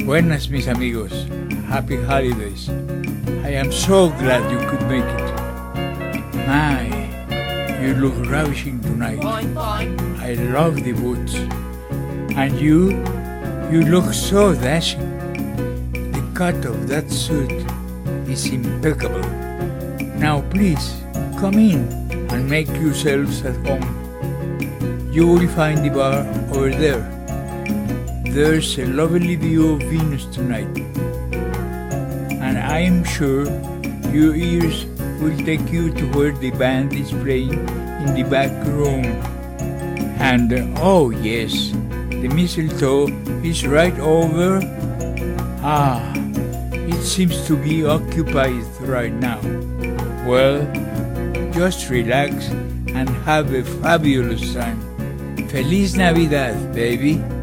Buenas, mis amigos. Happy holidays. I am so glad you could make it. My, you look ravishing tonight. I love the boots. And you look so dashing. The cut of that suit is impeccable. Now please, come in and make yourselves at home. You will find the bar over there. There's a lovely view of Venus tonight. And I'm sure your ears will take you to where the band is playing in the back room. And oh yes, the mistletoe is right over. It seems to be occupied right now. Well, just relax and have a fabulous time. Feliz Navidad, baby.